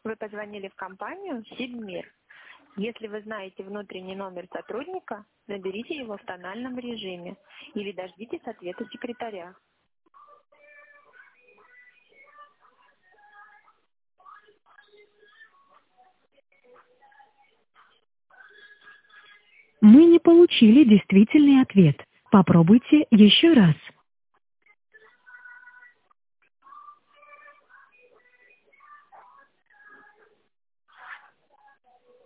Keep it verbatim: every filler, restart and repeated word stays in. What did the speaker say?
Вы позвонили в компанию «Сибмир». Если вы знаете внутренний номер сотрудника, наберите его в тональном режиме или дождитесь ответа секретаря. Мы не получили действительный ответ. Попробуйте еще раз.